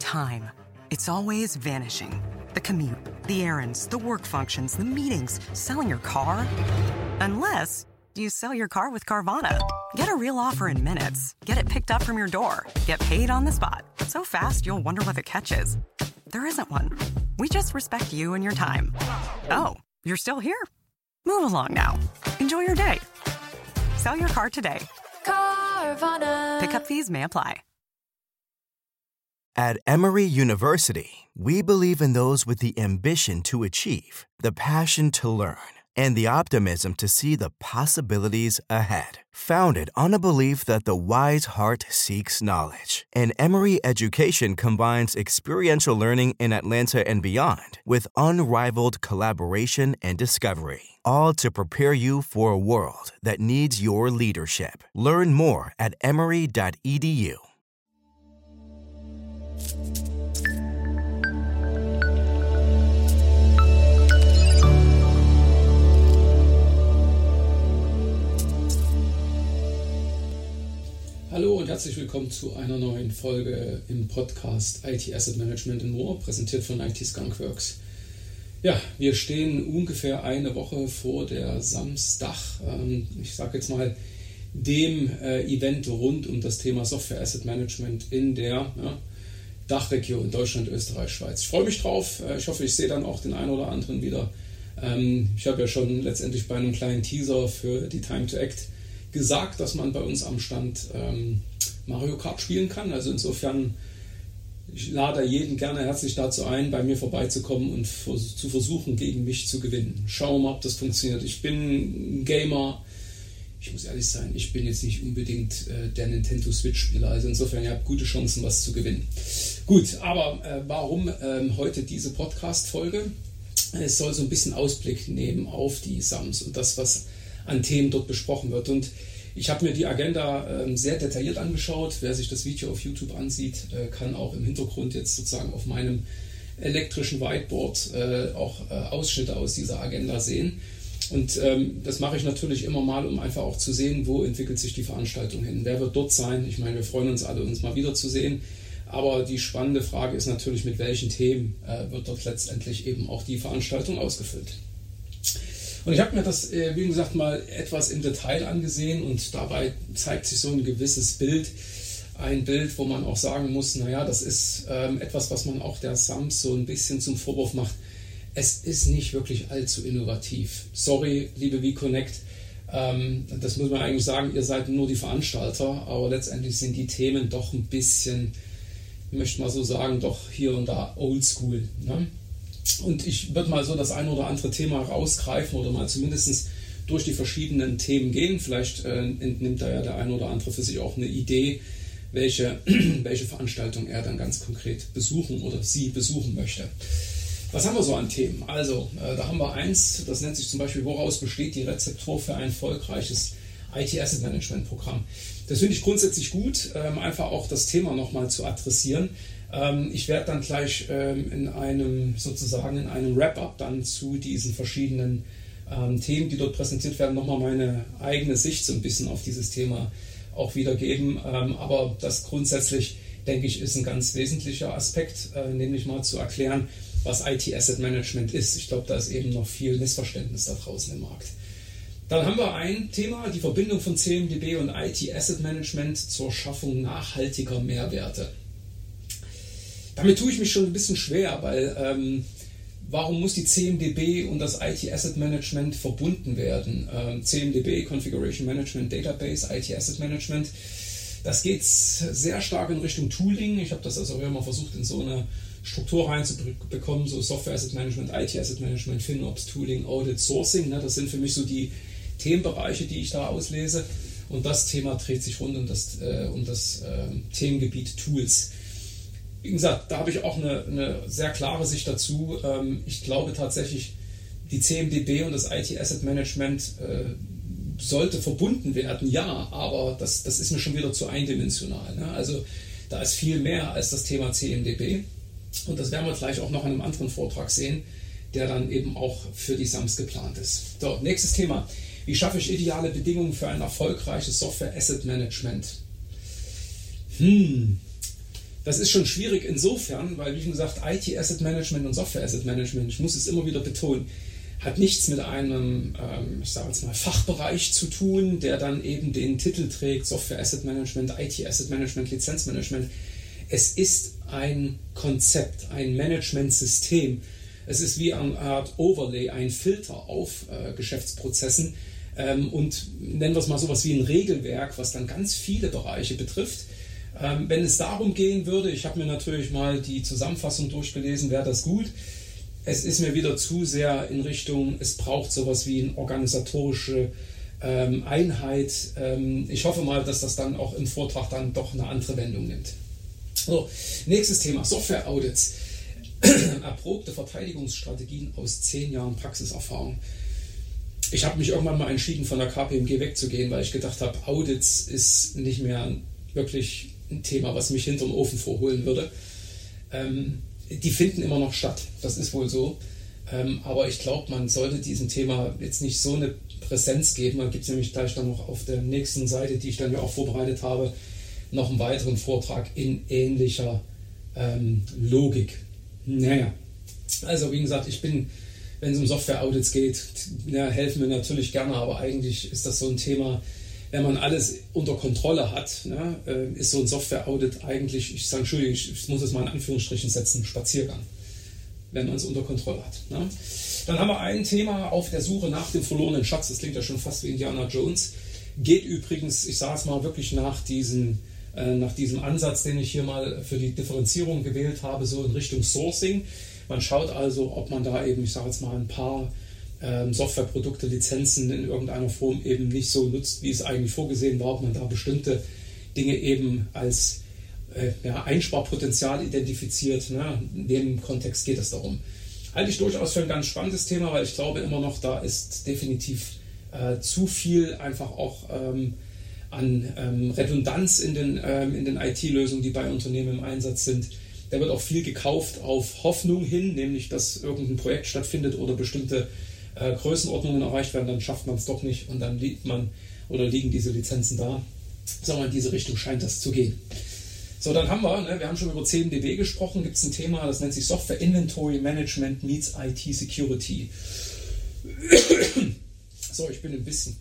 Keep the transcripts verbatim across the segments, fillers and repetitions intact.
time. It's always vanishing. The commute, the errands, the work functions, the meetings, selling your car. Unless you sell your car with Carvana. Get a real offer in minutes. Get it picked up from your door. Get paid on the spot. So fast, you'll wonder what the catch is. There isn't one. We just respect you and your time. Oh, you're still here? Move along now. Enjoy your day. Sell your car today. Carvana. Pickup fees may apply. At Emory University, we believe in those with the ambition to achieve, the passion to learn, and the optimism to see the possibilities ahead. Founded on a belief that the wise heart seeks knowledge, and Emory education combines experiential learning in Atlanta and beyond with unrivaled collaboration and discovery, all to prepare you for a world that needs your leadership. Learn more at emory dot e d u. Hallo und herzlich willkommen zu einer neuen Folge im Podcast I T Asset Management and More, präsentiert von I T Skunkworks. Ja, wir stehen ungefähr eine Woche vor der Samstag, ähm, ich sage jetzt mal, dem äh, Event rund um das Thema Software Asset Management in der ja, Dachregion Deutschland, Österreich, Schweiz. Ich freue mich drauf. Äh, ich hoffe, ich sehe dann auch den einen oder anderen wieder. Ähm, ich habe ja schon letztendlich bei einem kleinen Teaser für die Time to Act gesagt, dass man bei uns am Stand ähm, Mario Kart spielen kann. Also insofern, ich lade jeden gerne herzlich dazu ein, bei mir vorbeizukommen und vers- zu versuchen, gegen mich zu gewinnen. Schauen wir mal, ob das funktioniert. Ich bin ein Gamer. Ich muss ehrlich sein, ich bin jetzt nicht unbedingt äh, der Nintendo Switch-Spieler. Also insofern, ihr habt gute Chancen, was zu gewinnen. Gut, aber äh, warum ähm, heute diese Podcast-Folge? Es soll so ein bisschen Ausblick nehmen auf die SAMS und das, was an Themen dort besprochen wird. Und ich habe mir die Agenda äh, sehr detailliert angeschaut. Wer sich das Video auf YouTube ansieht, äh, kann auch im Hintergrund jetzt sozusagen auf meinem elektrischen Whiteboard äh, auch äh, Ausschnitte aus dieser Agenda sehen. Und ähm, das mache ich natürlich immer mal, um einfach auch zu sehen, wo entwickelt sich die Veranstaltung hin. Wer wird dort sein? Ich meine, wir freuen uns alle, uns mal wiederzusehen. Aber die spannende Frage ist natürlich, mit welchen Themen äh, wird dort letztendlich eben auch die Veranstaltung ausgefüllt. Und ich habe mir das, wie gesagt, mal etwas im Detail angesehen und dabei zeigt sich so ein gewisses Bild, ein Bild, wo man auch sagen muss, naja, das ist ähm, etwas, was man auch der SAMS so ein bisschen zum Vorwurf macht. Es ist nicht wirklich allzu innovativ. Sorry, liebe V-Connect, ähm, das muss man eigentlich sagen, ihr seid nur die Veranstalter, aber letztendlich sind die Themen doch ein bisschen, ich möchte mal so sagen, doch hier und da oldschool, ne? Und ich würde mal so das ein oder andere Thema rausgreifen oder mal zumindest durch die verschiedenen Themen gehen. Vielleicht äh, entnimmt da ja der ein oder andere für sich auch eine Idee, welche, welche Veranstaltung er dann ganz konkret besuchen oder sie besuchen möchte. Was haben wir so an Themen? Also, äh, da haben wir eins, das nennt sich zum Beispiel, woraus besteht die Rezeptur für ein erfolgreiches I T Asset Management Programm. Das finde ich grundsätzlich gut, ähm, einfach auch das Thema nochmal zu adressieren. Ich werde dann gleich in einem sozusagen in einem Wrap-up dann zu diesen verschiedenen ähm, Themen, die dort präsentiert werden, nochmal meine eigene Sicht so ein bisschen auf dieses Thema auch wiedergeben. Ähm, aber das grundsätzlich, denke ich, ist ein ganz wesentlicher Aspekt, äh, nämlich mal zu erklären, was I T Asset Management ist. Ich glaube, da ist eben noch viel Missverständnis da draußen im Markt. Dann haben wir ein Thema, die Verbindung von C M D B und I T Asset Management zur Schaffung nachhaltiger Mehrwerte. Damit tue ich mich schon ein bisschen schwer, weil ähm, warum muss die C M D B und das I T Asset Management verbunden werden? Ähm, C M D B, Configuration Management Database, I T Asset Management, das geht sehr stark in Richtung Tooling. Ich habe das also immer versucht, in so eine Struktur reinzubekommen, so Software Asset Management, I T Asset Management, FinOps, Tooling, Audit, Sourcing. Ne? Das sind für mich so die Themenbereiche, die ich da auslese. Und das Thema dreht sich rund um das, äh, um das äh, Themengebiet Tools. Wie gesagt, da habe ich auch eine, eine sehr klare Sicht dazu. Ich glaube tatsächlich, die C M D B und das I T Asset Management äh, sollte verbunden werden, ja, aber das, das ist mir schon wieder zu eindimensional. Ne? Also da ist viel mehr als das Thema C M D B und das werden wir gleich auch noch in einem anderen Vortrag sehen, der dann eben auch für die SAMS geplant ist. So, nächstes Thema. Wie schaffe ich ideale Bedingungen für ein erfolgreiches Software Asset Management? Hm... Das ist schon schwierig insofern, weil, wie schon gesagt, I T Asset Management und Software Asset Management, ich muss es immer wieder betonen, hat nichts mit einem, ähm, ich sage jetzt mal, Fachbereich zu tun, der dann eben den Titel trägt, Software Asset Management, I T Asset Management, Lizenzmanagement. Es ist ein Konzept, ein Managementsystem. Es ist wie eine Art Overlay, ein Filter auf äh, Geschäftsprozessen ähm, und nennen wir es mal sowas wie ein Regelwerk, was dann ganz viele Bereiche betrifft. Ähm, wenn es darum gehen würde, ich habe mir natürlich mal die Zusammenfassung durchgelesen, wäre das gut. Es ist mir wieder zu sehr in Richtung, es braucht sowas wie eine organisatorische ähm, Einheit. Ähm, ich hoffe mal, dass das dann auch im Vortrag dann doch eine andere Wendung nimmt. So, nächstes Thema, Software-Audits. Erprobte Verteidigungsstrategien aus zehn Jahren Praxiserfahrung. Ich habe mich irgendwann mal entschieden, von der K P M G wegzugehen, weil ich gedacht habe, Audits ist nicht mehr wirklich ein Thema, was mich hinterm Ofen vorholen würde. Ähm, die finden immer noch statt, das ist wohl so. Ähm, aber ich glaube, man sollte diesem Thema jetzt nicht so eine Präsenz geben. Man gibt es nämlich gleich dann noch auf der nächsten Seite, die ich dann ja auch vorbereitet habe, noch einen weiteren Vortrag in ähnlicher ähm, Logik. Naja, also wie gesagt, ich bin, wenn es um Software-Audits geht, ja, helfen wir natürlich gerne, aber eigentlich ist das so ein Thema, wenn man alles unter Kontrolle hat, ne, ist so ein Software-Audit eigentlich, ich sage, Entschuldigung, ich muss es mal in Anführungsstrichen setzen, Spaziergang, wenn man es unter Kontrolle hat. Ne. Dann haben wir ein Thema auf der Suche nach dem verlorenen Schatz, das klingt ja schon fast wie Indiana Jones, geht übrigens, ich sage es mal, wirklich nach diesen nach diesem Ansatz, den ich hier mal für die Differenzierung gewählt habe, so in Richtung Sourcing. Man schaut also, ob man da eben, ich sage jetzt mal, ein paar ähm, Softwareprodukte, Lizenzen in irgendeiner Form eben nicht so nutzt, wie es eigentlich vorgesehen war, ob man da bestimmte Dinge eben als äh, ja, Einsparpotenzial identifiziert. Ne? In dem Kontext geht es darum. Halte ich durchaus für ein ganz spannendes Thema, weil ich glaube immer noch, da ist definitiv äh, zu viel einfach auch ähm, an ähm, Redundanz in den, ähm, in den I T-Lösungen, die bei Unternehmen im Einsatz sind. Da wird auch viel gekauft auf Hoffnung hin, nämlich dass irgendein Projekt stattfindet oder bestimmte äh, Größenordnungen erreicht werden, dann schafft man es doch nicht und dann liegt man oder liegen diese Lizenzen da. Sagen wir, in diese Richtung scheint das zu gehen. So, dann haben wir, ne, wir haben schon über C M D B gesprochen, gibt es ein Thema, das nennt sich Software Inventory Management meets I T Security. So, ich bin ein bisschen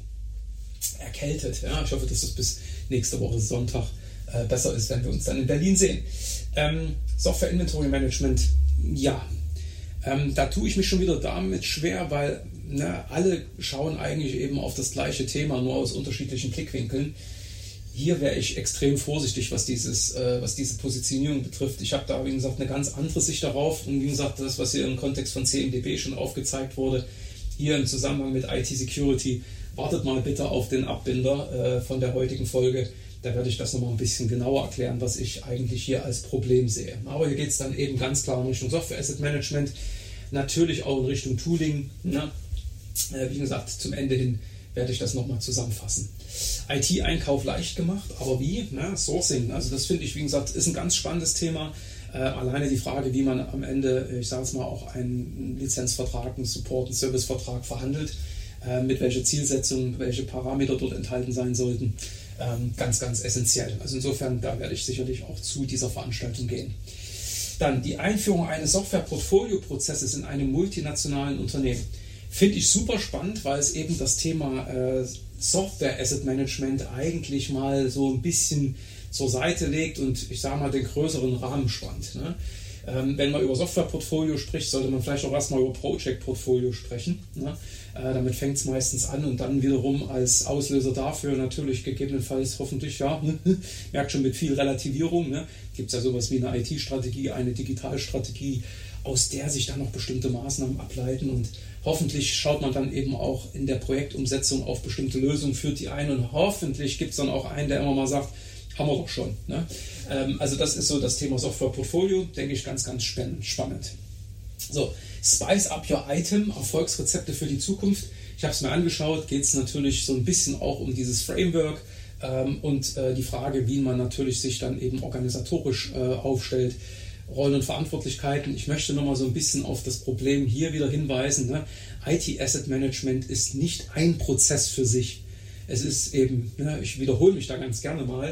erkältet. Ja? Ich hoffe, dass es bis nächste Woche Sonntag äh, besser ist, wenn wir uns dann in Berlin sehen. Ähm, Software Inventory Management, ja. Ähm, da tue ich mich schon wieder damit schwer, weil ne, alle schauen eigentlich eben auf das gleiche Thema, nur aus unterschiedlichen Blickwinkeln. Hier wäre ich extrem vorsichtig, was, dieses, äh, was diese Positionierung betrifft. Ich habe da, wie gesagt, eine ganz andere Sicht darauf. Und wie gesagt, das, was hier im Kontext von C M D B schon aufgezeigt wurde, hier im Zusammenhang mit I T Security, wartet mal bitte auf den Abbinder äh, von der heutigen Folge. Da werde ich das nochmal ein bisschen genauer erklären, was ich eigentlich hier als Problem sehe. Aber hier geht es dann eben ganz klar in Richtung Software Asset Management, natürlich auch in Richtung Tooling. Ne? Äh, wie gesagt, zum Ende hin werde ich das nochmal zusammenfassen. I T-Einkauf leicht gemacht, aber wie? Ne? Sourcing, also das finde ich, wie gesagt, ist ein ganz spannendes Thema. Äh, alleine die Frage, wie man am Ende, ich sage es mal, auch einen Lizenzvertrag, einen Support, einen Servicevertrag verhandelt, mit welcher Zielsetzung, welche Parameter dort enthalten sein sollten, ähm, ganz, ganz essentiell. Also insofern, da werde ich sicherlich auch zu dieser Veranstaltung gehen. Dann die Einführung eines Software-Portfolio-Prozesses in einem multinationalen Unternehmen. Finde ich super spannend, weil es eben das Thema äh, Software-Asset-Management eigentlich mal so ein bisschen zur Seite legt und ich sage mal den größeren Rahmen spannt. Ne? Ähm, wenn man über Software-Portfolio spricht, sollte man vielleicht auch erstmal über Project-Portfolio sprechen. Ne? Äh, damit fängt es meistens an und dann wiederum als Auslöser dafür natürlich gegebenenfalls hoffentlich, ja, merkt schon mit viel Relativierung, ne? Gibt es ja sowas wie eine I T-Strategie, eine Digitalstrategie, aus der sich dann noch bestimmte Maßnahmen ableiten und hoffentlich schaut man dann eben auch in der Projektumsetzung auf bestimmte Lösungen, führt die ein und hoffentlich gibt es dann auch einen, der immer mal sagt, haben wir doch schon. Ne? Ähm, also das ist so das Thema Software-Portfolio, denke ich, ganz, ganz spannend. So, Spice Up Your Item, Erfolgsrezepte für die Zukunft. Ich habe es mir angeschaut, geht es natürlich so ein bisschen auch um dieses Framework ähm, und äh, die Frage, wie man natürlich sich dann eben organisatorisch äh, aufstellt, Rollen und Verantwortlichkeiten. Ich möchte nochmal so ein bisschen auf das Problem hier wieder hinweisen. Ne? I T Asset Management ist nicht ein Prozess für sich. Es ist eben, ne, ich wiederhole mich da ganz gerne mal,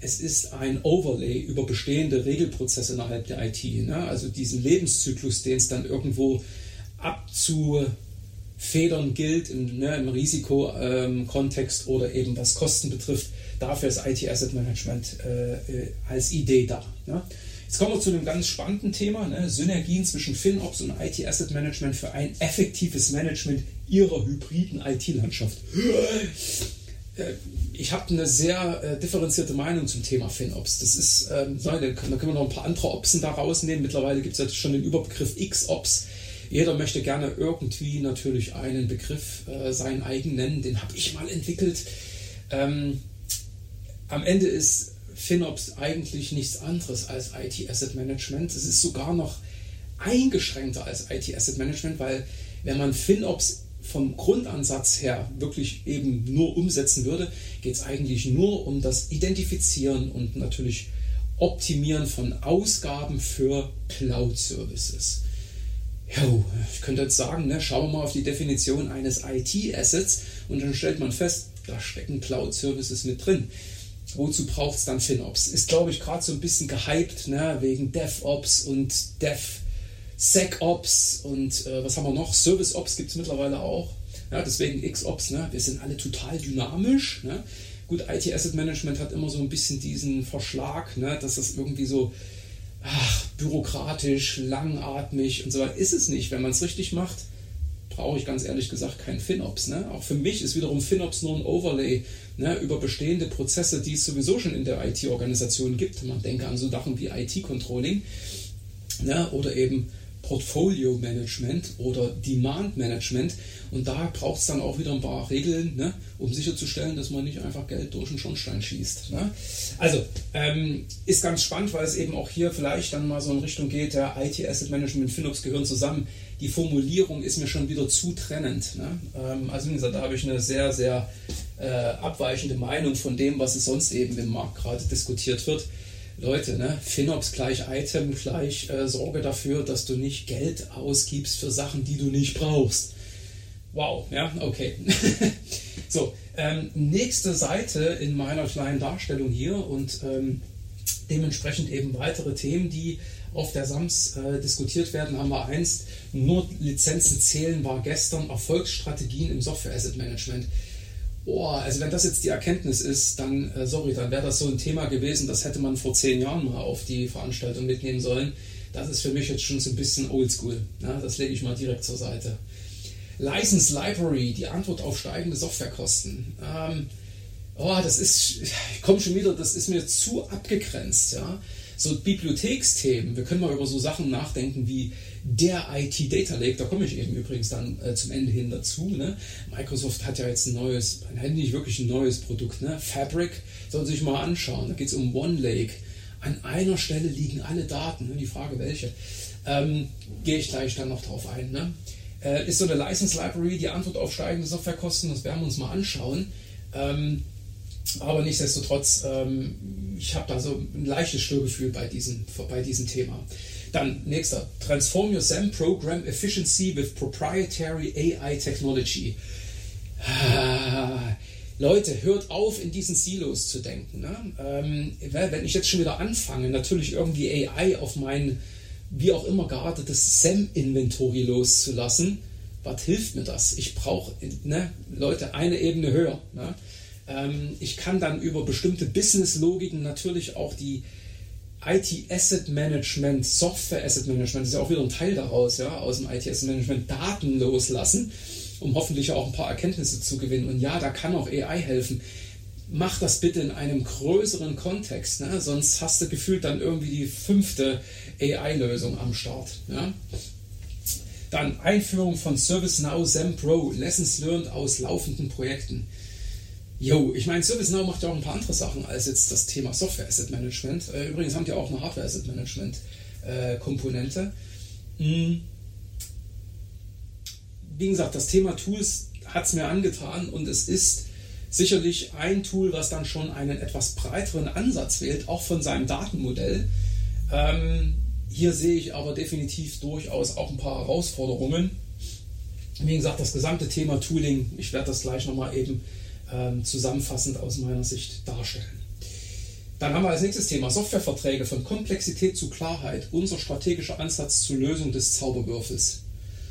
es ist ein Overlay über bestehende Regelprozesse innerhalb der I T. Ne? Also diesen Lebenszyklus, den es dann irgendwo abzufedern gilt im, ne, im Risikokontext ähm, oder eben was Kosten betrifft. Dafür ist I T Asset Management äh, als Idee da. Ne? Jetzt kommen wir zu einem ganz spannenden Thema, ne? Synergien zwischen FinOps und I T Asset Management für ein effektives Management ihrer hybriden I T-Landschaft. Ich habe eine sehr äh, differenzierte Meinung zum Thema FinOps. Das ist, ähm, da können wir noch ein paar andere Opsen da rausnehmen. Mittlerweile gibt es ja schon den Überbegriff X-Ops. Jeder möchte gerne irgendwie natürlich einen Begriff äh, seinen eigen nennen. Den habe ich mal entwickelt. Ähm, am Ende ist FinOps eigentlich nichts anderes als I T Asset Management. Es ist sogar noch eingeschränkter als I T Asset Management, weil wenn man FinOps vom Grundansatz her wirklich eben nur umsetzen würde, geht es eigentlich nur um das Identifizieren und natürlich Optimieren von Ausgaben für Cloud-Services. Jo, ich könnte jetzt sagen, ne, schauen wir mal auf die Definition eines I T-Assets und dann stellt man fest, da stecken Cloud-Services mit drin. Wozu braucht es dann FinOps? Ist, glaube ich, gerade so ein bisschen gehypt, ne, wegen DevOps und DevSecOps und äh, was haben wir noch? ServiceOps gibt es mittlerweile auch. Ja, deswegen X-Ops, ne? Wir sind alle total dynamisch. Ne? Gut, I T Asset Management hat immer so ein bisschen diesen Verschlag, ne, dass das irgendwie so ach, bürokratisch, langatmig und so weiter. Ist es nicht. Wenn man es richtig macht, brauche ich ganz ehrlich gesagt kein FinOps. Ne? Auch für mich ist wiederum FinOps nur ein Overlay, ne, über bestehende Prozesse, die es sowieso schon in der I T-Organisation gibt. Man denke an so Sachen wie I T-Controlling, ne, oder eben Portfolio Management oder Demand Management. Und da braucht es dann auch wieder ein paar Regeln, ne, um sicherzustellen, dass man nicht einfach Geld durch den Schornstein schießt. Ne? Also ähm, ist ganz spannend, weil es eben auch hier vielleicht dann mal so in Richtung geht, der I T Asset Management und FinOps gehören zusammen. Die Formulierung ist mir schon wieder zu trennend. Ne? Ähm, also wie gesagt, da habe ich eine sehr, sehr äh, abweichende Meinung von dem, was es sonst eben im Markt gerade diskutiert wird. Leute, ne, FinOps gleich Item, gleich äh, Sorge dafür, dass du nicht Geld ausgibst für Sachen, die du nicht brauchst. Wow, ja, okay. So, ähm, nächste Seite in meiner kleinen Darstellung hier und ähm, dementsprechend eben weitere Themen, die auf der SAMS äh, diskutiert werden, haben wir eins. Nur Lizenzen zählen war gestern Erfolgsstrategien im Software Asset Management. Oh, also wenn das jetzt die Erkenntnis ist, dann, äh, sorry, dann wäre das so ein Thema gewesen, das hätte man vor zehn Jahren mal auf die Veranstaltung mitnehmen sollen. Das ist für mich jetzt schon so ein bisschen oldschool. Ja, das lege ich mal direkt zur Seite. License Library, die Antwort auf steigende Softwarekosten. Ähm, oh, das ist, ich komme schon wieder, das ist mir zu abgegrenzt. Ja? So Bibliotheksthemen, wir können mal über so Sachen nachdenken wie der I T Data Lake, da komme ich eben übrigens dann äh, zum Ende hin dazu. Ne? Microsoft hat ja jetzt ein neues, nicht wirklich ein neues Produkt, ne? Fabric, soll sich mal anschauen, da geht es um One Lake. An einer Stelle liegen alle Daten, ne? Die Frage welche, ähm, gehe ich gleich dann noch drauf ein. Ne? Äh, ist so eine License Library die Antwort auf steigende Softwarekosten, das werden wir uns mal anschauen. Ähm, aber nichtsdestotrotz, ähm, ich habe da so ein leichtes Störgefühl bei diesem, bei diesem Thema. Dann nächster, Transform your SAM Program Efficiency with Proprietary A I Technology. Ah, Leute, hört auf, in diesen Silos zu denken. Ne? Ähm, wenn ich jetzt schon wieder anfange, natürlich irgendwie A I auf mein, wie auch immer geartetes SAM-Inventory loszulassen, was hilft mir das? Ich brauche, ne, Leute, eine Ebene höher. Ne? Ähm, ich kann dann über bestimmte Business-Logiken natürlich auch die I T Asset Management, Software Asset Management, das ist ja auch wieder ein Teil daraus, ja, aus dem I T Asset Management, Daten loslassen, um hoffentlich auch ein paar Erkenntnisse zu gewinnen. Und ja, da kann auch A I helfen. Mach das bitte in einem größeren Kontext, ne? Sonst hast du gefühlt dann irgendwie die fünfte A I-Lösung am Start. Ja? Dann Einführung von ServiceNow SAM Pro, Lessons learned aus laufenden Projekten. Jo, ich meine, ServiceNow macht ja auch ein paar andere Sachen als jetzt das Thema Software Asset Management. Übrigens haben die auch eine Hardware Asset Management äh, Komponente. Hm. Wie gesagt, das Thema Tools hat es mir angetan und es ist sicherlich ein Tool, was dann schon einen etwas breiteren Ansatz wählt, auch von seinem Datenmodell. Ähm, hier sehe ich aber definitiv durchaus auch ein paar Herausforderungen. Wie gesagt, das gesamte Thema Tooling, ich werde das gleich nochmal eben zusammenfassend aus meiner Sicht darstellen. Dann haben wir als nächstes Thema Softwareverträge, von Komplexität zu Klarheit, unser strategischer Ansatz zur Lösung des Zauberwürfels.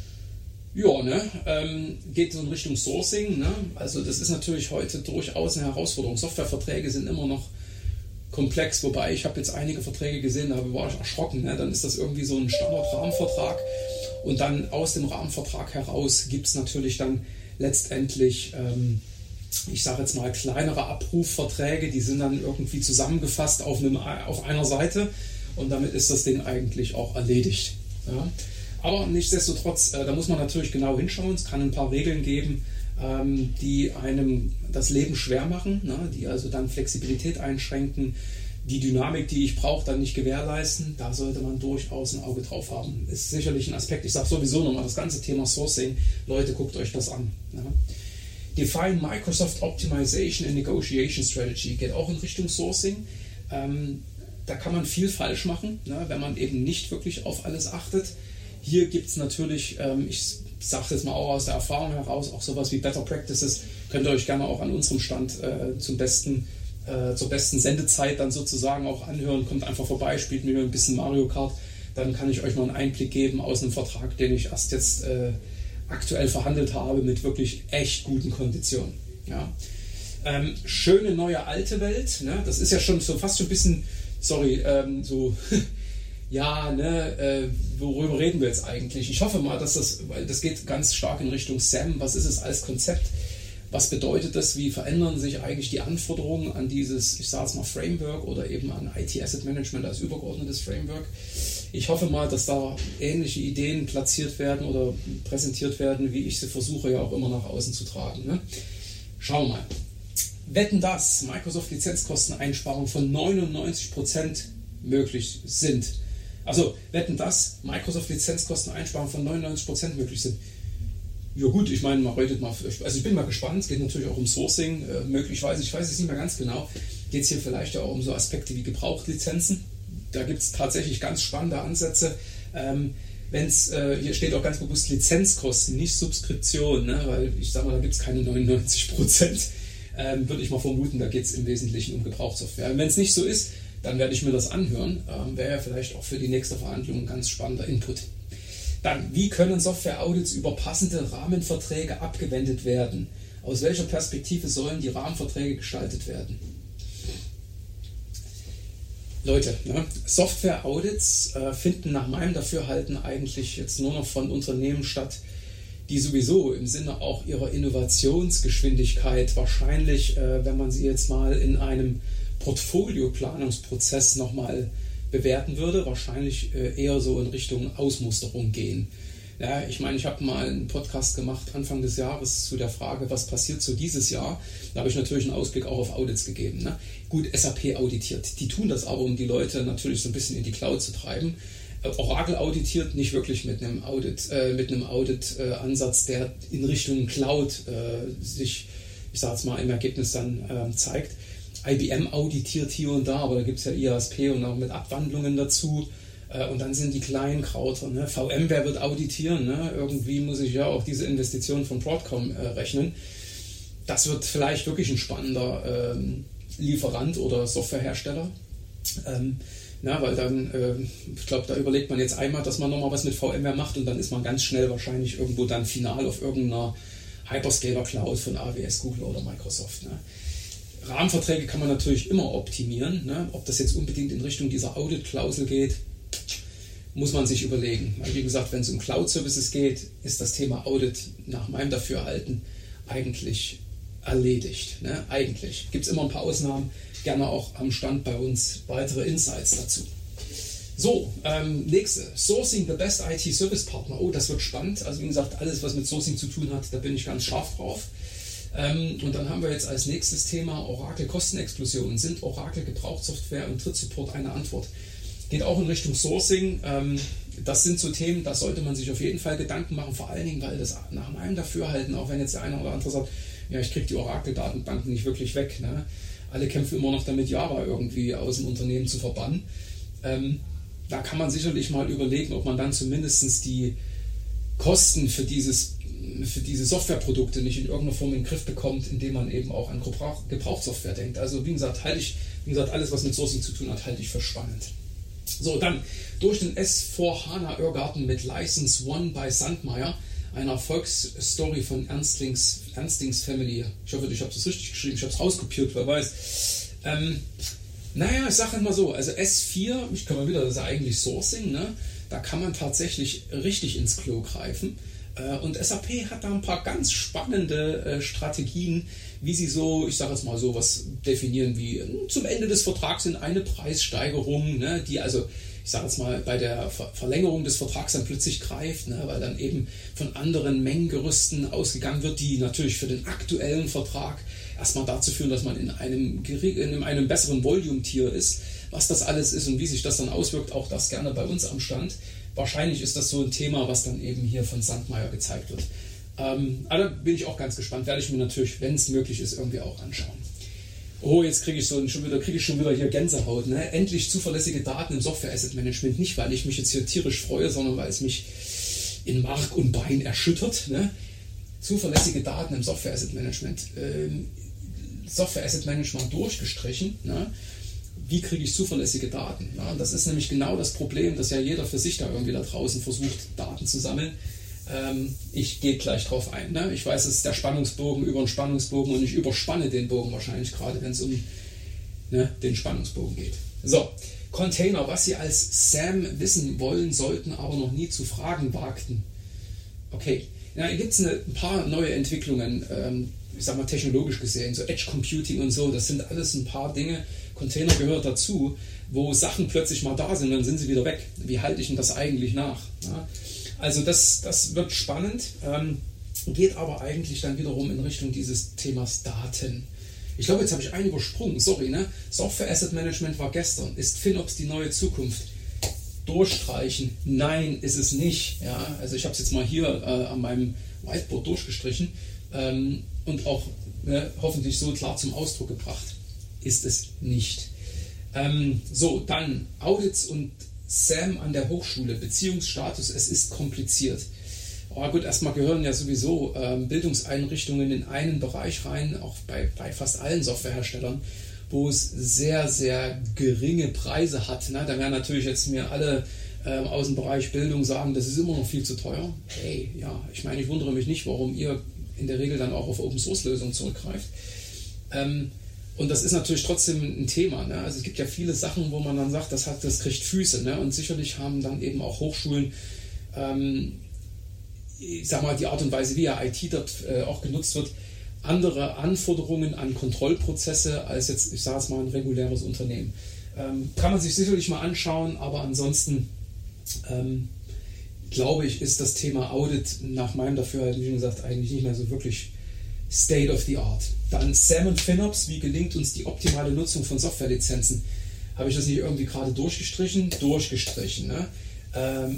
Ja, ne, ähm, geht so in Richtung Sourcing, ne? Also das ist natürlich heute durchaus eine Herausforderung. Softwareverträge sind immer noch komplex, wobei ich habe jetzt einige Verträge gesehen, da war ich erschrocken, ne? Dann ist das irgendwie so ein Standard-Rahmenvertrag und dann aus dem Rahmenvertrag heraus gibt es natürlich dann letztendlich, ähm, ich sage jetzt mal, kleinere Abrufverträge, die sind dann irgendwie zusammengefasst auf, einem, auf einer Seite und damit ist das Ding eigentlich auch erledigt. Ja? Aber nichtsdestotrotz, äh, da muss man natürlich genau hinschauen. Es kann ein paar Regeln geben, ähm, die einem das Leben schwer machen, ne? Die also dann Flexibilität einschränken, die Dynamik, die ich brauche, dann nicht gewährleisten. Da sollte man durchaus ein Auge drauf haben. Ist sicherlich ein Aspekt. Ich sage sowieso nochmal, das ganze Thema Sourcing, Leute, guckt euch das an. Ja? Define Microsoft Optimization and Negotiation Strategy geht auch in Richtung Sourcing. Ähm, da kann man viel falsch machen, ne, wenn man eben nicht wirklich auf alles achtet. Hier gibt es natürlich, ähm, ich sage das mal auch aus der Erfahrung heraus, auch sowas wie Better Practices. Könnt ihr euch gerne auch an unserem Stand äh, zum besten, äh, zur besten Sendezeit dann sozusagen auch anhören. Kommt einfach vorbei, spielt mir ein bisschen Mario Kart. Dann kann ich euch mal einen Einblick geben aus einem Vertrag, den ich erst jetzt äh, aktuell verhandelt habe mit wirklich echt guten Konditionen. Ja. Ähm, schöne neue alte Welt, ne? Das ist ja schon so fast schon ein bisschen, sorry, ähm, so, ja, ne, äh, worüber reden wir jetzt eigentlich? Ich hoffe mal, dass das, weil das geht ganz stark in Richtung S A M, was ist es als Konzept? Was bedeutet das? Wie verändern sich eigentlich die Anforderungen an dieses, ich sage es mal, Framework oder eben an I T Asset Management als übergeordnetes Framework? Ich hoffe mal, dass da ähnliche Ideen platziert werden oder präsentiert werden, wie ich sie versuche ja auch immer nach außen zu tragen. Ne? Schauen wir mal. Wetten, dass Microsoft Lizenzkosteneinsparungen von neunundneunzig Prozent möglich sind. Also wetten, dass Microsoft Lizenzkosteneinsparungen von neunundneunzig Prozent möglich sind. Ja gut, ich meine, man redet mal, also ich bin mal gespannt, es geht natürlich auch um Sourcing, äh, möglicherweise, ich weiß es nicht mehr ganz genau, geht es hier vielleicht auch um so Aspekte wie Gebrauchtlizenzen. Da gibt es tatsächlich ganz spannende Ansätze. Ähm, wenn's, äh, hier steht auch ganz bewusst Lizenzkosten, nicht Subskription, ne? Weil ich sage mal, da gibt es keine neunundneunzig Prozent. Ähm, würde ich mal vermuten, da geht es im Wesentlichen um Gebrauchssoftware. Wenn es nicht so ist, dann werde ich mir das anhören. Ähm, wäre ja vielleicht auch für die nächste Verhandlung ein ganz spannender Input. Dann, wie können Software-Audits über passende Rahmenverträge abgewendet werden? Aus welcher Perspektive sollen die Rahmenverträge gestaltet werden? Leute, ne, Software-Audits äh, finden nach meinem Dafürhalten eigentlich jetzt nur noch von Unternehmen statt, die sowieso im Sinne auch ihrer Innovationsgeschwindigkeit wahrscheinlich, äh, wenn man sie jetzt mal in einem Portfolioplanungsprozess nochmal bewerten würde, wahrscheinlich äh, eher so in Richtung Ausmusterung gehen. Ja, ich meine, ich habe mal einen Podcast gemacht Anfang des Jahres zu der Frage, was passiert so dieses Jahr. Da habe ich natürlich einen Ausblick auch auf Audits gegeben. Ne? Gut, S A P auditiert. Die tun das aber, um die Leute natürlich so ein bisschen in die Cloud zu treiben. Äh, Oracle auditiert nicht wirklich mit einem Audit, äh, mit einem Audit-Ansatz, äh, der in Richtung Cloud äh, sich, ich sage es mal, im Ergebnis dann äh, zeigt. I B M auditiert hier und da, aber da gibt es ja I A S P und auch mit Abwandlungen dazu. Und dann sind die kleinen Krauter. Ne? VMware wird auditieren. Ne? Irgendwie muss ich ja auch diese Investition von Broadcom äh, rechnen. Das wird vielleicht wirklich ein spannender ähm, Lieferant oder Softwarehersteller. Ähm, na, weil dann, äh, ich glaube, da überlegt man jetzt einmal, dass man nochmal was mit VMware macht und dann ist man ganz schnell wahrscheinlich irgendwo dann final auf irgendeiner Hyperscaler-Cloud von A W S, Google oder Microsoft. Ne? Rahmenverträge kann man natürlich immer optimieren. Ne? Ob das jetzt unbedingt in Richtung dieser Audit-Klausel geht, muss man sich überlegen. Wie gesagt, wenn es um Cloud-Services geht, ist das Thema Audit nach meinem Dafürhalten eigentlich erledigt. Ne? Eigentlich. Gibt es immer ein paar Ausnahmen, gerne auch am Stand bei uns weitere Insights dazu. So, ähm, nächste. Sourcing the best I T Service Partner. Oh, das wird spannend. Also wie gesagt, alles, was mit Sourcing zu tun hat, da bin ich ganz scharf drauf. Ähm, und dann haben wir jetzt als nächstes Thema Oracle Kostenexplosion. Sind Oracle Gebrauchtsoftware und Trittsupport eine Antwort? Geht auch in Richtung Sourcing. Das sind so Themen, da sollte man sich auf jeden Fall Gedanken machen, vor allen Dingen, weil das nach meinem Dafürhalten, auch wenn jetzt der eine oder andere sagt, ja, ich kriege die Oracle-Datenbanken nicht wirklich weg. Ne? Alle kämpfen immer noch damit, Java irgendwie aus dem Unternehmen zu verbannen. Ähm, da kann man sicherlich mal überlegen, ob man dann zumindest die Kosten für dieses für diese Softwareprodukte nicht in irgendeiner Form in den Griff bekommt, indem man eben auch an Gebrauch, Gebrauchssoftware denkt. Also wie gesagt, halte ich wie gesagt, alles, was mit Sourcing zu tun hat, halte ich für spannend. So, dann durch den S vier HANA Irrgarten mit License One bei Sandmeier, eine Erfolgsstory von Ernstings, Ernstings Family. Ich hoffe, ich habe das richtig geschrieben, ich habe es rauskopiert, wer weiß. Ähm, naja, ich sage mal so, also S vier, ich kann mal wieder, das ist ja eigentlich Sourcing, ne? Da kann man tatsächlich richtig ins Klo greifen. Äh, und S A P hat da ein paar ganz spannende äh, Strategien, wie sie so, ich sage jetzt mal so, was definieren wie äh, zum Ende des Vertrags in eine Preissteigerung, ne? Die also, ich sage jetzt mal, bei der Ver- Verlängerung des Vertrags dann plötzlich greift, ne? Weil dann eben von anderen Mengengerüsten ausgegangen wird, die natürlich für den aktuellen Vertrag erstmal dazu führen, dass man in einem, gering, in einem besseren Volume-Tier ist. Was das alles ist und wie sich das dann auswirkt, auch das gerne bei uns am Stand. Wahrscheinlich ist das so ein Thema, was dann eben hier von Sandmeier gezeigt wird. Ähm, aber da bin ich auch ganz gespannt. Werde ich mir natürlich, wenn es möglich ist, irgendwie auch anschauen. Oh, jetzt kriege ich so schon wieder, kriege ich schon wieder hier Gänsehaut. Ne? Endlich zuverlässige Daten im Software Asset Management. Nicht, weil ich mich jetzt hier tierisch freue, sondern weil es mich in Mark und Bein erschüttert. Ne? Zuverlässige Daten im Software Asset Management. Ähm, Software Asset Management durchgestrichen. Ne? Wie kriege ich zuverlässige Daten? Ja, das ist nämlich genau das Problem, dass ja jeder für sich da irgendwie da draußen versucht, Daten zu sammeln. Ähm, ich gehe gleich drauf ein. Ne? Ich weiß, es ist der Spannungsbogen über den Spannungsbogen und ich überspanne den Bogen wahrscheinlich gerade, wenn es um ne, den Spannungsbogen geht. So, Container, was Sie als Sam wissen wollen, sollten, aber noch nie zu fragen wagten. Okay, ja, hier gibt es ein paar neue Entwicklungen, ähm, ich sag mal technologisch gesehen, so Edge Computing und so, das sind alles ein paar Dinge. Container gehört dazu, wo Sachen plötzlich mal da sind, dann sind sie wieder weg. Wie halte ich denn das eigentlich nach? Ja, also das, das wird spannend, ähm, geht aber eigentlich dann wiederum in Richtung dieses Themas Daten. Ich glaube, jetzt habe ich einen übersprungen, sorry, ne? Software Asset Management war gestern. Ist FinOps die neue Zukunft? Durchstreichen? Nein, ist es nicht. Ja? Also ich habe es jetzt mal hier äh, an meinem Whiteboard durchgestrichen ähm, und auch ne, hoffentlich so klar zum Ausdruck gebracht. Ist es nicht. Ähm, so, dann Audits und Sam an der Hochschule, Beziehungsstatus, es ist kompliziert. Oh, gut, erstmal gehören ja sowieso ähm, Bildungseinrichtungen in einen Bereich rein, auch bei, bei fast allen Softwareherstellern, wo es sehr, sehr geringe Preise hat. Ne? Da werden natürlich jetzt mir alle ähm, aus dem Bereich Bildung sagen, das ist immer noch viel zu teuer. Hey, ja, ich meine, ich wundere mich nicht, warum ihr in der Regel dann auch auf Open-Source-Lösungen zurückgreift. Ähm, Und das ist natürlich trotzdem ein Thema. Ne? Also es gibt ja viele Sachen, wo man dann sagt, das, hat, das kriegt Füße. Ne? Und sicherlich haben dann eben auch Hochschulen, ähm, ich sag mal, die Art und Weise, wie ja I T dort äh, auch genutzt wird, andere Anforderungen an Kontrollprozesse als jetzt, ich sage es mal, ein reguläres Unternehmen. Ähm, kann man sich sicherlich mal anschauen, aber ansonsten ähm, glaube ich, ist das Thema Audit nach meinem Dafürhalten, wie gesagt, eigentlich nicht mehr so wirklich State of the Art. Dann Sam und FinOps, wie gelingt uns die optimale Nutzung von Softwarelizenzen? Habe ich das nicht irgendwie gerade durchgestrichen? Durchgestrichen. Ne? Ähm,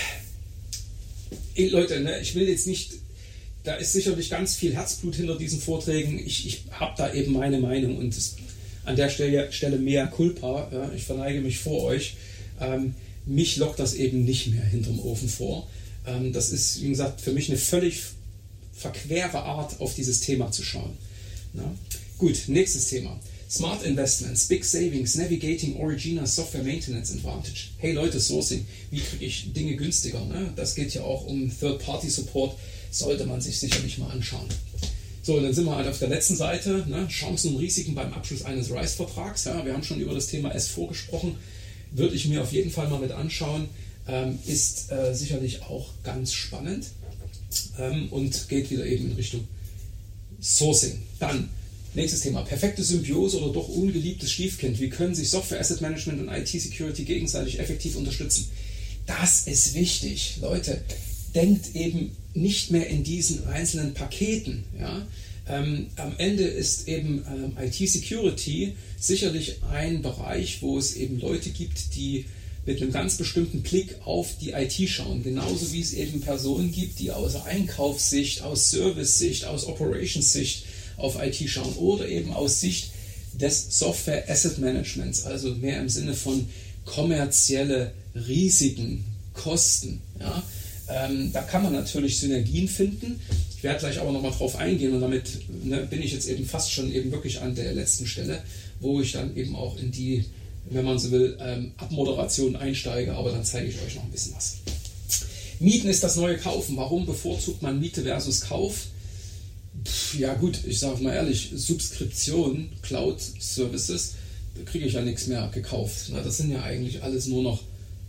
ey, Leute, ne, ich will jetzt nicht, da ist sicherlich ganz viel Herzblut hinter diesen Vorträgen. Ich, ich habe da eben meine Meinung und das, an der Stelle, Stelle mea culpa. Ja, ich verneige mich vor euch. Ähm, mich lockt das eben nicht mehr hinterm Ofen vor. Ähm, das ist, wie gesagt, für mich eine völlig verquere Art, auf dieses Thema zu schauen. Na? Gut, nächstes Thema. Smart Investments, Big Savings, Navigating Origina Software Maintenance Advantage. Hey Leute, Sourcing, wie kriege ich Dinge günstiger? Ne? Das geht ja auch um Third-Party-Support, sollte man sich sicherlich mal anschauen. So, und dann sind wir halt auf der letzten Seite, ne? Chancen und Risiken beim Abschluss eines RISE-Vertrags. Ja? Wir haben schon über das Thema S vier gesprochen, würde ich mir auf jeden Fall mal mit anschauen. Ähm, ist äh, sicherlich auch ganz spannend. Ähm, und geht wieder eben in Richtung Sourcing. Dann, nächstes Thema, perfekte Symbiose oder doch ungeliebtes Stiefkind. Wie können sich Software Asset Management und I T-Security gegenseitig effektiv unterstützen? Das ist wichtig. Leute, denkt eben nicht mehr in diesen einzelnen Paketen. Ja? Ähm, am Ende ist eben ähm, I T-Security sicherlich ein Bereich, wo es eben Leute gibt, die mit einem ganz bestimmten Blick auf die I T schauen. Genauso wie es eben Personen gibt, die aus Einkaufssicht, aus Service-Sicht, aus Operations-Sicht auf I T schauen oder eben aus Sicht des Software Asset Managements, also mehr im Sinne von kommerzielle Risiken, Kosten. Ja? Ähm, da kann man natürlich Synergien finden. Ich werde gleich aber nochmal drauf eingehen und damit ne, bin ich jetzt eben fast schon eben wirklich an der letzten Stelle, wo ich dann eben auch in die, wenn man so will, ähm, Abmoderation einsteige, aber dann zeige ich euch noch ein bisschen was. Mieten ist das neue Kaufen. Warum bevorzugt man Miete versus Kauf? Pff, ja gut, ich sage mal ehrlich, Subskription, Cloud-Services, da kriege ich ja nichts mehr gekauft. Na, das sind ja eigentlich alles nur noch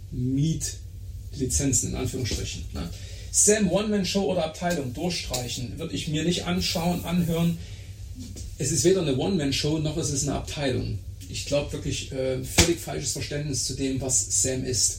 Mietlizenzen in Anführungsstrichen. Ne? Sam, One-Man-Show oder Abteilung, durchstreichen, würde ich mir nicht anschauen, anhören. Es ist weder eine One-Man-Show, noch ist es eine Abteilung. Ich glaube wirklich, äh, völlig falsches Verständnis zu dem, was Sam ist.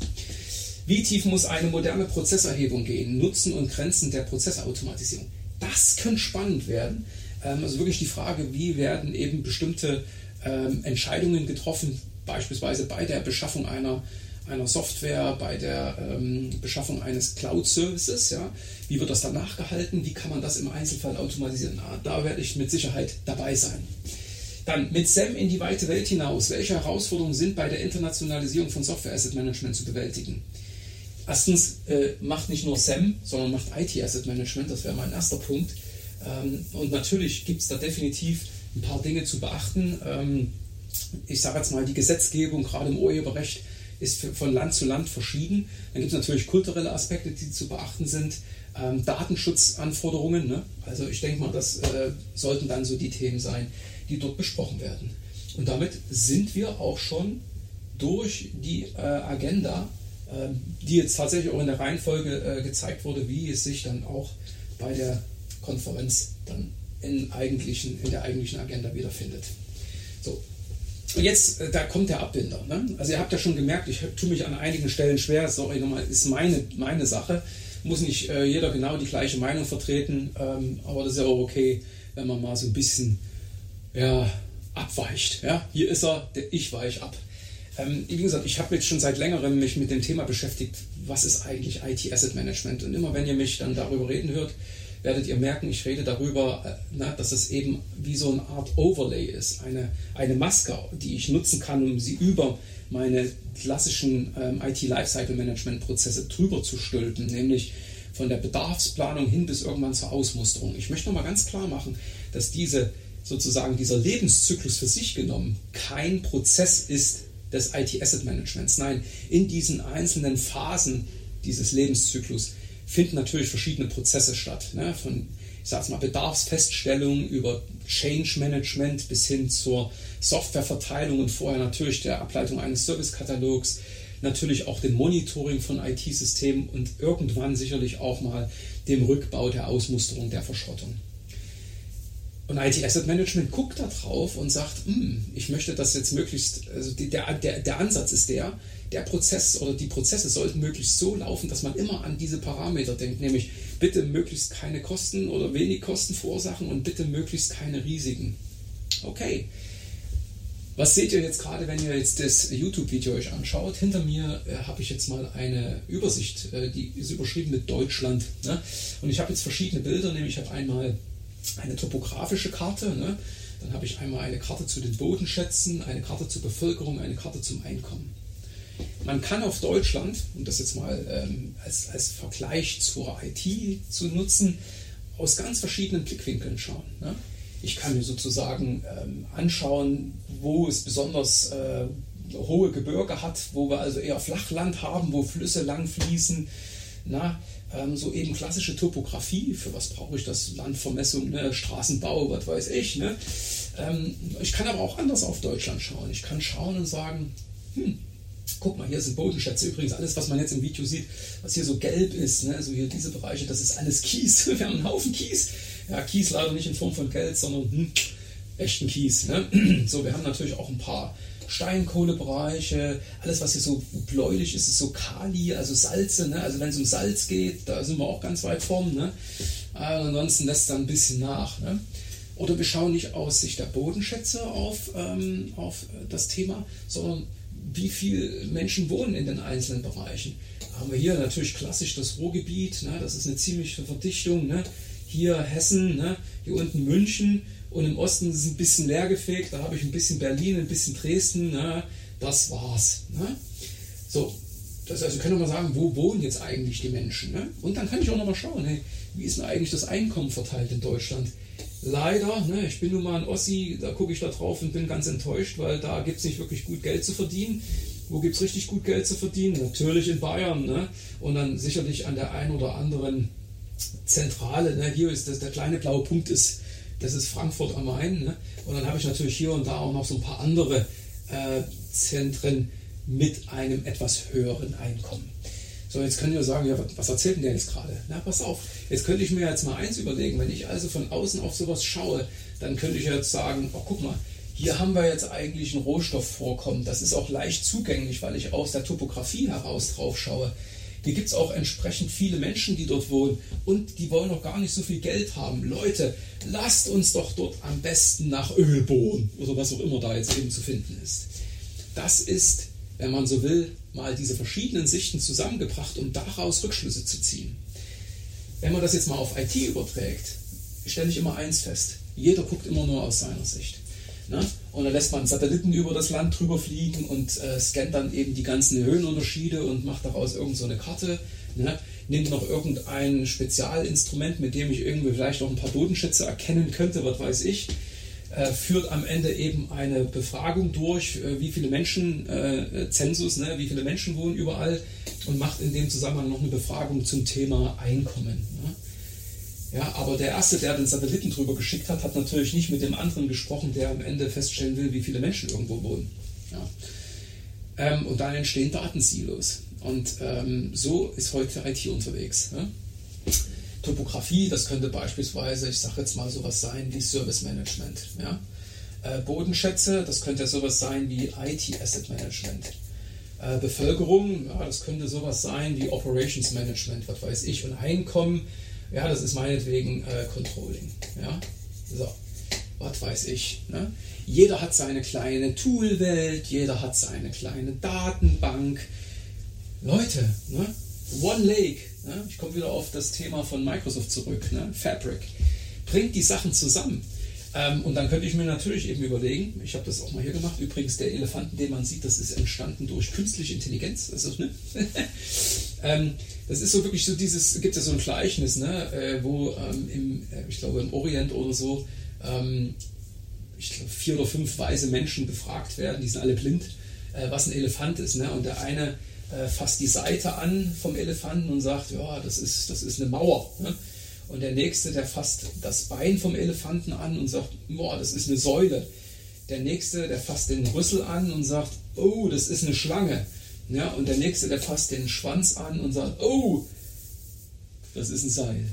Wie tief muss eine moderne Prozesserhebung gehen? Nutzen und Grenzen der Prozessautomatisierung. Das könnte spannend werden. Ähm, also wirklich die Frage, wie werden eben bestimmte ähm, Entscheidungen getroffen, beispielsweise bei der Beschaffung einer, einer Software, bei der ähm, Beschaffung eines Cloud-Services. Ja? Wie wird das dann nachgehalten? Wie kann man das im Einzelfall automatisieren? Na, da werde ich mit Sicherheit dabei sein. Dann mit Sam in die weite Welt hinaus. Welche Herausforderungen sind bei der Internationalisierung von Software Asset Management zu bewältigen? Erstens äh, macht nicht nur Sam, sondern macht I T Asset Management, das wäre mein erster Punkt. Ähm, und natürlich gibt es da definitiv ein paar Dinge zu beachten. Ähm, ich sage jetzt mal, die Gesetzgebung, gerade im Urheberrecht, ist für, von Land zu Land verschieden. Dann gibt es natürlich kulturelle Aspekte, die zu beachten sind. Ähm, Datenschutzanforderungen, ne? Also ich denke mal, das äh, sollten dann so die Themen sein, die dort besprochen werden. Und damit sind wir auch schon durch die äh, Agenda, die jetzt tatsächlich auch in der Reihenfolge äh, gezeigt wurde, wie es sich dann auch bei der Konferenz dann in, eigentlichen, in der eigentlichen Agenda wiederfindet. So, und jetzt, äh, da kommt der Abbinder. Ne? Also ihr habt ja schon gemerkt, ich tue mich an einigen Stellen schwer, sorry nochmal, ist meine, meine Sache, muss nicht äh, jeder genau die gleiche Meinung vertreten, ähm, aber das ist ja auch okay, wenn man mal so ein bisschen ja, abweicht. Ja? Hier ist er, der ich weich ab. Ähm, wie gesagt, ich habe jetzt schon seit längerem mich mit dem Thema beschäftigt, was ist eigentlich I T Asset Management? Und immer wenn ihr mich dann darüber reden hört, werdet ihr merken, ich rede darüber, äh, na, dass es eben wie so eine Art Overlay ist, eine, eine Maske, die ich nutzen kann, um sie über meine klassischen ähm, I T Lifecycle Management Prozesse drüber zu stülpen, nämlich von der Bedarfsplanung hin bis irgendwann zur Ausmusterung. Ich möchte nochmal ganz klar machen, dass diese sozusagen dieser Lebenszyklus für sich genommen kein Prozess ist des I T Asset Managements. Nein, in diesen einzelnen Phasen dieses Lebenszyklus finden natürlich verschiedene Prozesse statt. Ne? Von, ich sage mal, Bedarfsfeststellung über Change Management bis hin zur Softwareverteilung und vorher natürlich der Ableitung eines Servicekatalogs, natürlich auch dem Monitoring von I T-Systemen und irgendwann sicherlich auch mal dem Rückbau der Ausmusterung der Verschrottung. Und I T Asset Management guckt da drauf und sagt, ich möchte das jetzt möglichst, also der, der, der Ansatz ist der, der Prozess oder die Prozesse sollten möglichst so laufen, dass man immer an diese Parameter denkt, nämlich bitte möglichst keine Kosten oder wenig Kosten verursachen und bitte möglichst keine Risiken. Okay, was seht ihr jetzt gerade, wenn ihr jetzt das YouTube-Video euch anschaut? Hinter mir äh, habe ich jetzt mal eine Übersicht, äh, die ist überschrieben mit Deutschland. Ne? Und ich habe jetzt verschiedene Bilder, nämlich ich habe einmal eine topografische Karte, ne? Dann habe ich einmal eine Karte zu den Bodenschätzen, eine Karte zur Bevölkerung, eine Karte zum Einkommen. Man kann auf Deutschland, um das jetzt mal ähm, als, als Vergleich zur I T zu nutzen, aus ganz verschiedenen Blickwinkeln schauen. Ne? Ich kann mir sozusagen ähm, anschauen, wo es besonders äh, hohe Gebirge hat, wo wir also eher Flachland haben, wo Flüsse lang fließen. Na, ähm, so eben klassische Topografie, für was brauche ich das? Landvermessung, ne? Straßenbau, was weiß ich. Ne? Ähm, ich kann aber auch anders auf Deutschland schauen. Ich kann schauen und sagen, hm, guck mal, hier sind Bodenschätze. Übrigens alles, was man jetzt im Video sieht, was hier so gelb ist, ne? Also hier diese Bereiche, das ist alles Kies. Wir haben einen Haufen Kies. Ja, Kies leider nicht in Form von Geld, sondern hm, echten Kies. Ne? So, wir haben natürlich auch ein paar Steinkohlebereiche, alles was hier so bläulich ist, ist so Kali, also Salze, ne? Also wenn es um Salz geht, da sind wir auch ganz weit vorn, ne? Aber ansonsten lässt es dann ein bisschen nach. Ne? Oder wir schauen nicht aus Sicht der Bodenschätze auf, ähm, auf das Thema, sondern wie viele Menschen wohnen in den einzelnen Bereichen. Da haben wir hier natürlich klassisch das Ruhrgebiet, ne? Das ist eine ziemliche Verdichtung, ne? Hier Hessen, ne? Hier unten München. Und im Osten ist es ein bisschen leergefegt, da habe ich ein bisschen Berlin, ein bisschen Dresden, ne? Das war's. Ne? So, das also können wir mal sagen, wo wohnen jetzt eigentlich die Menschen? Ne? Und dann kann ich auch noch mal schauen, hey, wie ist denn eigentlich das Einkommen verteilt in Deutschland? leider, ne, ich bin nun mal ein Ossi, da gucke ich da drauf und bin ganz enttäuscht, weil da gibt es nicht wirklich gut Geld zu verdienen. Wo gibt es richtig gut Geld zu verdienen? Natürlich in Bayern, ne? Und dann sicherlich an der einen oder anderen Zentrale. Ne? Hier ist das, der kleine blaue Punkt ist, das ist Frankfurt am Main. Ne? Und dann habe ich natürlich hier und da auch noch so ein paar andere äh, Zentren mit einem etwas höheren Einkommen. So, jetzt könnt ihr sagen, ja, was erzählt denn der jetzt gerade? Na, pass auf, jetzt könnte ich mir jetzt mal eins überlegen, wenn ich also von außen auf sowas schaue, dann könnte ich jetzt sagen, oh, guck mal, hier haben wir jetzt eigentlich ein Rohstoffvorkommen, das ist auch leicht zugänglich, weil ich aus der Topografie heraus drauf schaue. Hier gibt es auch entsprechend viele Menschen, die dort wohnen und die wollen noch gar nicht so viel Geld haben. Leute, lasst uns doch dort am besten nach Öl bohren oder was auch immer da jetzt eben zu finden ist. Das ist, wenn man so will, mal diese verschiedenen Sichten zusammengebracht, um daraus Rückschlüsse zu ziehen. Wenn man das jetzt mal auf I T überträgt, stelle ich immer eins fest. Jeder guckt immer nur aus seiner Sicht. Ne? Und dann lässt man Satelliten über das Land drüber fliegen und äh, scannt dann eben die ganzen Höhenunterschiede und macht daraus irgend so eine Karte. Ne? Nimmt noch irgendein Spezialinstrument, mit dem ich irgendwie vielleicht noch ein paar Bodenschätze erkennen könnte, was weiß ich. Äh, führt am Ende eben eine Befragung durch, äh, wie viele Menschen, äh, Zensus, ne, wie viele Menschen wohnen überall und macht in dem Zusammenhang noch eine Befragung zum Thema Einkommen. Ne? Ja, aber der Erste, der den Satelliten drüber geschickt hat, hat natürlich nicht mit dem anderen gesprochen, der am Ende feststellen will, wie viele Menschen irgendwo wohnen. Ja. Ähm, und dann entstehen Datensilos. Und ähm, so ist heute I T unterwegs. Ne? Topografie, das könnte beispielsweise, ich sage jetzt mal sowas sein wie Service Management. Ja? Äh, Bodenschätze, das könnte sowas sein wie I T Asset Management. Äh, Bevölkerung, ja, das könnte sowas sein wie Operations Management, was weiß ich. Und Einkommen, ja, das ist meinetwegen äh, Controlling. Ja? So, was weiß ich. Ne? Jeder hat seine kleine Toolwelt, jeder hat seine kleine Datenbank. Leute, ne? One Lake, ne? Ich komme wieder auf das Thema von Microsoft zurück, ne? Fabric, bringt die Sachen zusammen. Ähm, und dann könnte ich mir natürlich eben überlegen, ich habe das auch mal hier gemacht, übrigens der Elefanten, den man sieht, das ist entstanden durch künstliche Intelligenz. Also, ne? ähm, das ist so wirklich so dieses, gibt es ja so ein Gleichnis, ne? äh, wo ähm, im, äh, ich glaube im Orient oder so, ähm, ich glaube vier oder fünf weise Menschen befragt werden, die sind alle blind, äh, was ein Elefant ist. Ne? Und der eine äh, fasst die Seite an vom Elefanten und sagt, ja, das ist, das ist eine Mauer. Ne? Und der Nächste, der fasst das Bein vom Elefanten an und sagt, boah, das ist eine Säule. Der Nächste, der fasst den Rüssel an und sagt, oh, das ist eine Schlange. Ja, und der Nächste, der fasst den Schwanz an und sagt, oh, das ist ein Seil.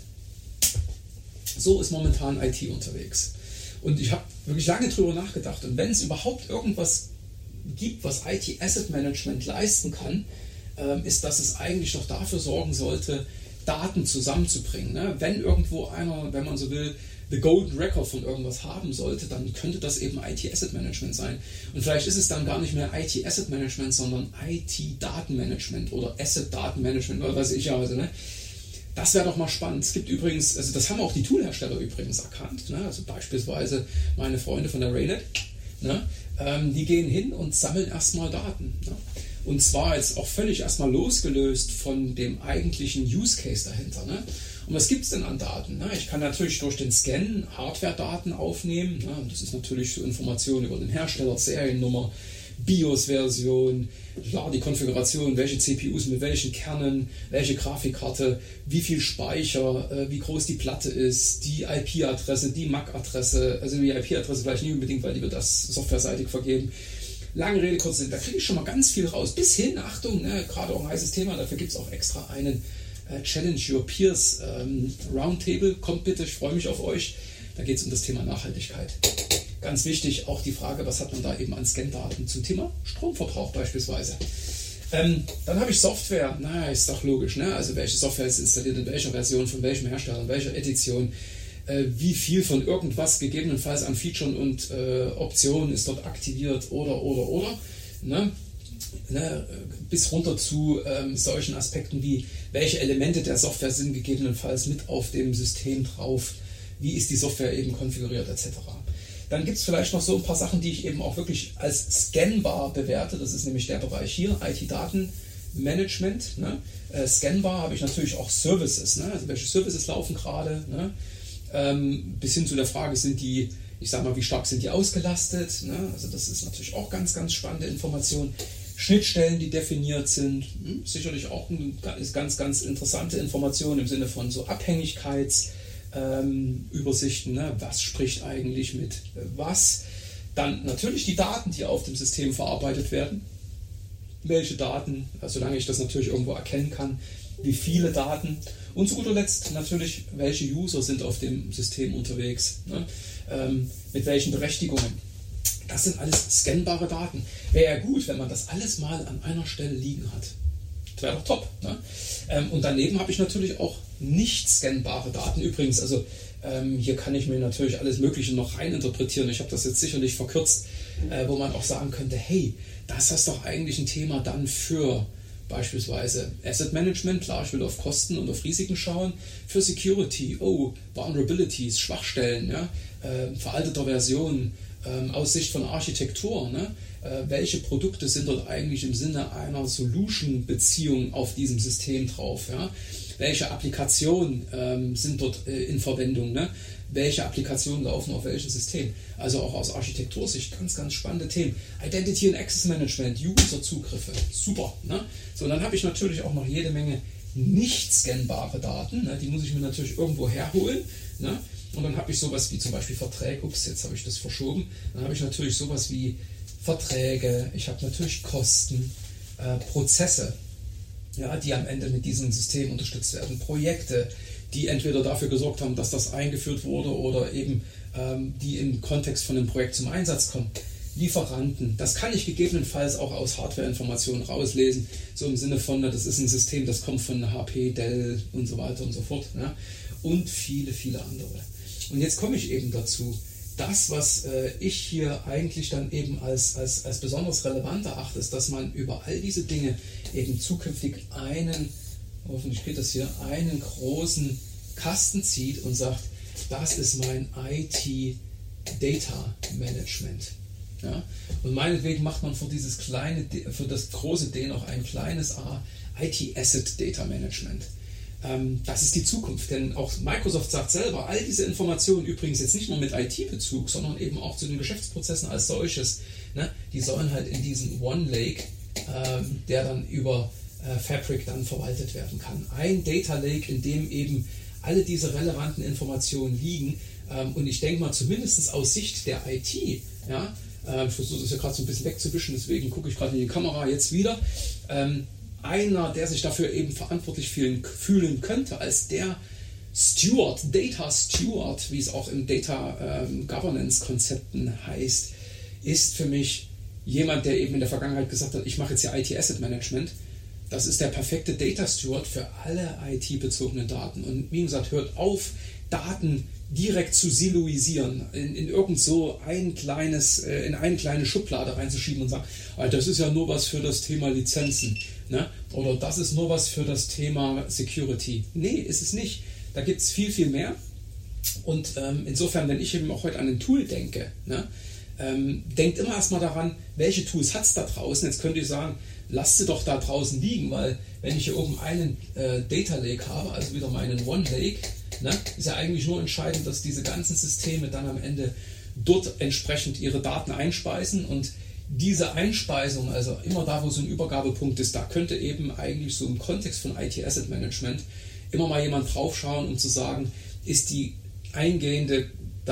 So ist momentan I T unterwegs. Und ich habe wirklich lange drüber nachgedacht. Und wenn es überhaupt irgendwas gibt, was I T Asset Management leisten kann, äh, ist, dass es eigentlich doch dafür sorgen sollte, Daten zusammenzubringen. Ne? Wenn irgendwo einer, wenn man so will, the Golden Record von irgendwas haben sollte, dann könnte das eben I T Asset Management sein. Und vielleicht ist es dann gar nicht mehr I T Asset Management, sondern I T Datenmanagement oder Asset Datenmanagement oder was weiß ich. Also, ne? Das wäre doch mal spannend. Es gibt übrigens, also das haben auch die Toolhersteller übrigens erkannt. Ne? Also beispielsweise meine Freunde von der Raynet, ne? ähm, die gehen hin und sammeln erstmal Daten. Ne? Und zwar jetzt auch völlig erstmal losgelöst von dem eigentlichen Use Case dahinter. Ne? Und was gibt es denn an Daten? Ne? Ich kann natürlich durch den Scan Hardware-Daten aufnehmen. Ne? Das ist natürlich so Informationen über den Hersteller, Seriennummer, BIOS-Version, ja, die Konfiguration, welche C P Us mit welchen Kernen, welche Grafikkarte, wie viel Speicher, äh, wie groß die Platte ist, die I P-Adresse, die M A C-Adresse, also die I P-Adresse vielleicht nicht unbedingt, weil die wird das softwareseitig vergeben. Lange Rede, kurz Sinn, da kriege ich schon mal ganz viel raus. Bis hin, Achtung, ne, gerade auch ein heißes Thema, dafür gibt es auch extra einen äh, Challenge Your Peers ähm, Roundtable. Kommt bitte, ich freue mich auf euch. Da geht es um das Thema Nachhaltigkeit. Ganz wichtig, auch die Frage, was hat man da eben an Scan-Daten zum Thema Stromverbrauch beispielsweise. Ähm, dann habe ich Software, naja, ist doch logisch, ne? Also welche Software ist installiert in welcher Version, von welchem Hersteller, in welcher Edition, äh, wie viel von irgendwas gegebenenfalls an Features und äh, Optionen ist dort aktiviert oder, oder, oder. Ne? Ne? Bis runter zu ähm, solchen Aspekten wie, welche Elemente der Software sind gegebenenfalls mit auf dem System drauf, wie ist die Software eben konfiguriert et cetera. Dann gibt es vielleicht noch so ein paar Sachen, die ich eben auch wirklich als scannbar bewerte. Das ist nämlich der Bereich hier, I T-Datenmanagement. Ne? Äh, scannbar habe ich natürlich auch Services. Ne? Also welche Services laufen gerade? Ne? ähm, bis hin zu der Frage, sind die, ich sag mal, wie stark sind die ausgelastet? Ne? Also das ist natürlich auch ganz, ganz spannende Information. Schnittstellen, die definiert sind, hm, sicherlich auch eine ganz, ganz interessante Information im Sinne von so Abhängigkeitsübersichten. Ähm, ne? Was spricht eigentlich mit äh, was? Dann natürlich die Daten, die auf dem System verarbeitet werden. Welche Daten, also solange ich das natürlich irgendwo erkennen kann, wie viele Daten. Und zu guter Letzt natürlich, welche User sind auf dem System unterwegs, ne? ähm, mit welchen Berechtigungen. Das sind alles scannbare Daten. Wäre ja gut, wenn man das alles mal an einer Stelle liegen hat. Das wäre doch top. Ne? Ähm, und daneben habe ich natürlich auch nicht scannbare Daten. Übrigens, also ähm, hier kann ich mir natürlich alles Mögliche noch reininterpretieren. Ich habe das jetzt sicherlich verkürzt, äh, wo man auch sagen könnte, hey, das ist doch eigentlich ein Thema dann für beispielsweise Asset Management, klar, ich will auf Kosten und auf Risiken schauen, für Security, oh, Vulnerabilities, Schwachstellen, ja, äh, veralteter Versionen, ähm, aus Sicht von Architektur, ne? äh, welche Produkte sind dort eigentlich im Sinne einer Solution-Beziehung auf diesem System drauf, ja? Welche Applikationen ähm, sind dort äh, in Verwendung, ne? Welche Applikationen laufen auf welchem System. Also auch aus Architektursicht ganz, ganz spannende Themen. Identity and Access Management, User-Zugriffe, super. Ne? So, dann habe ich natürlich auch noch jede Menge nicht scannbare Daten, ne? Die muss ich mir natürlich irgendwo herholen. Ne? Und dann habe ich sowas wie zum Beispiel Verträge, ups, jetzt habe ich das verschoben, dann habe ich natürlich sowas wie Verträge, ich habe natürlich Kosten, äh, Prozesse, ja, die am Ende mit diesem System unterstützt werden, Projekte, die entweder dafür gesorgt haben, dass das eingeführt wurde oder eben ähm, die im Kontext von dem Projekt zum Einsatz kommen. Lieferanten, das kann ich gegebenenfalls auch aus Hardware-Informationen rauslesen, so im Sinne von, das ist ein System, das kommt von H P, Dell und so weiter und so fort. Ne? Und viele, viele andere. Und jetzt komme ich eben dazu, das, was äh, ich hier eigentlich dann eben als, als, als besonders relevant erachte, ist, dass man über all diese Dinge eben zukünftig einen, hoffentlich geht das hier, einen großen Kasten zieht und sagt, das ist mein I T Data Management. Ja? Und meinetwegen macht man für dieses kleine, für das große D noch ein kleines A, I T Asset Data Management. Ähm, das ist die Zukunft, denn auch Microsoft sagt selber, all diese Informationen, übrigens jetzt nicht nur mit I T-Bezug, sondern eben auch zu den Geschäftsprozessen als solches, ne, die sollen halt in diesem One Lake, ähm, der dann über äh, Fabric dann verwaltet werden kann. Ein Data Lake, in dem eben alle diese relevanten Informationen liegen, ähm, und ich denke mal zumindest aus Sicht der I T, ja, äh, ich versuche das ja gerade so ein bisschen wegzuwischen, deswegen gucke ich gerade in die Kamera jetzt wieder, ähm, einer, der sich dafür eben verantwortlich fühlen, fühlen könnte, als der Steward, Data Steward, wie es auch im Data ähm, Governance Konzepten heißt, ist für mich jemand, der eben in der Vergangenheit gesagt hat, ich mache jetzt hier I T Asset Management. Das ist der perfekte Data Steward für alle I T-bezogenen Daten. Und wie gesagt, hört auf, Daten direkt zu siloisieren, in, in irgend so ein kleines, äh, in eine kleine Schublade reinzuschieben und sagen, das ist ja nur was für das Thema Lizenzen, ne? Oder das ist nur was für das Thema Security. Nee, ist es nicht. Da gibt es viel, viel mehr. Und ähm, insofern, wenn ich eben auch heute an ein Tool denke, ne, ähm, denkt immer erstmal daran, welche Tools hat es da draußen. Jetzt könnt ihr sagen, lasst sie doch da draußen liegen, weil wenn ich hier oben einen äh, Data Lake habe, also wieder meinen One Lake, ne, ist ja eigentlich nur entscheidend, dass diese ganzen Systeme dann am Ende dort entsprechend ihre Daten einspeisen, und diese Einspeisung, also immer da, wo so ein Übergabepunkt ist, da könnte eben eigentlich so im Kontext von I T Asset Management immer mal jemand draufschauen, um zu sagen, ist die eingehende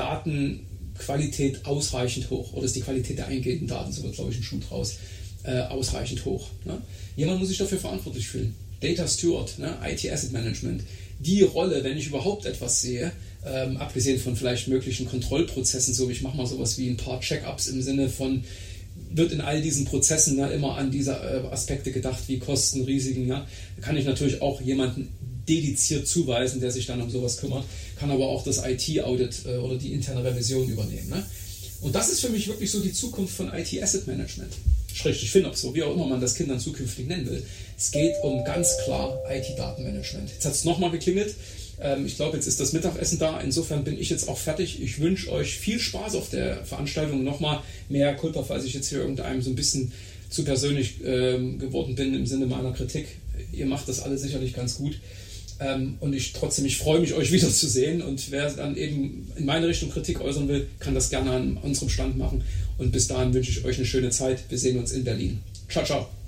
Datenqualität ausreichend hoch oder ist die Qualität der eingehenden Daten, so wird glaube ich ein Schuh draus, äh, ausreichend hoch. Ne? Jemand muss sich dafür verantwortlich fühlen. Data Steward, ne? I T Asset Management, die Rolle, wenn ich überhaupt etwas sehe, ähm, abgesehen von vielleicht möglichen Kontrollprozessen, so ich mache mal sowas wie ein paar Check-ups im Sinne von, wird in all diesen Prozessen ne, immer an diese äh, Aspekte gedacht, wie Kosten, Risiken. Ne? Da kann ich natürlich auch jemanden dediziert zuweisen, der sich dann um sowas kümmert, kann aber auch das I T-Audit äh, oder die interne Revision übernehmen. Ne? Und das ist für mich wirklich so die Zukunft von I T Asset Management. Schrägstrich FinOps, so wie auch immer man das Kindern zukünftig nennen will. Es geht um ganz klar I T-Datenmanagement. Jetzt hat es nochmal geklingelt. Ähm, ich glaube, jetzt ist das Mittagessen da. Insofern bin ich jetzt auch fertig. Ich wünsche euch viel Spaß auf der Veranstaltung. Nochmal mehr Culpa, falls ich jetzt hier irgendeinem so ein bisschen zu persönlich ähm, geworden bin im Sinne meiner Kritik. Ihr macht das alle sicherlich ganz gut. Ähm, und ich trotzdem, ich freue mich, euch wiederzusehen. Und wer dann eben in meine Richtung Kritik äußern will, kann das gerne an unserem Stand machen. Und bis dahin wünsche ich euch eine schöne Zeit. Wir sehen uns in Berlin. Ciao, ciao.